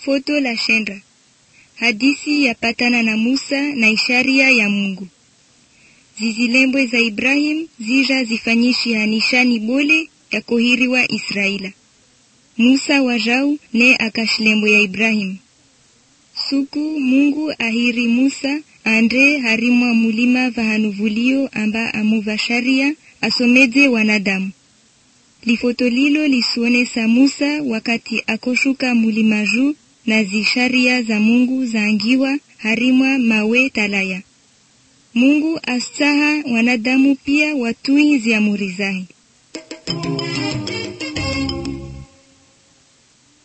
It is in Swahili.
Foto la shendra. Hadisi ya patana na Musa na isharia ya Mungu. Zizilembwe za Ibrahim zija zifanyishi hanishani bole ya kohiriwa Israela. Musa wajau ne akashilembwe ya Ibrahim. Suku Mungu ahiri Musa andre harimwa mulima vahanuvulio amba amuva sharia asomeze wanadamu. Lifoto lilo lisuonesa Musa wakati akoshuka mulima juu na zisharia za Mungu zaangiwa harimwa mawe talaya. Mungu astaha wanadamu pia watui ziamuri zahi.